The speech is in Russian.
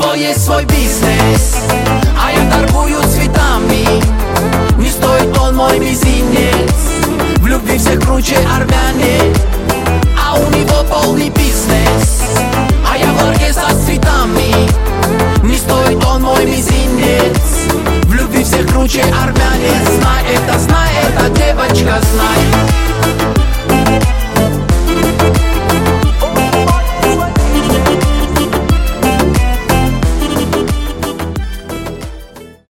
него есть свой бизнес, а я торгую цветами. Не стоит он мой мизинец, в любви всех круче армяне. А у него полный бизнес, а я в ларьке со цветами. Не стоит он мой мизинец, в любви всех круче армяне. Знай это, девочка, знай.